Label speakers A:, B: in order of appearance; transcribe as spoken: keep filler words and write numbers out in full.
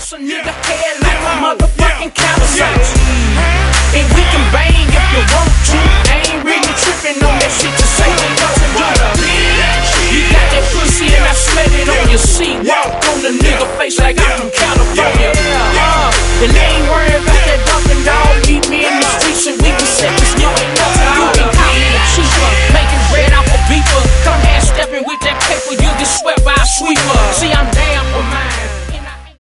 A: bust a nigga head like a motherfucking counter search. And we can bang if you want to.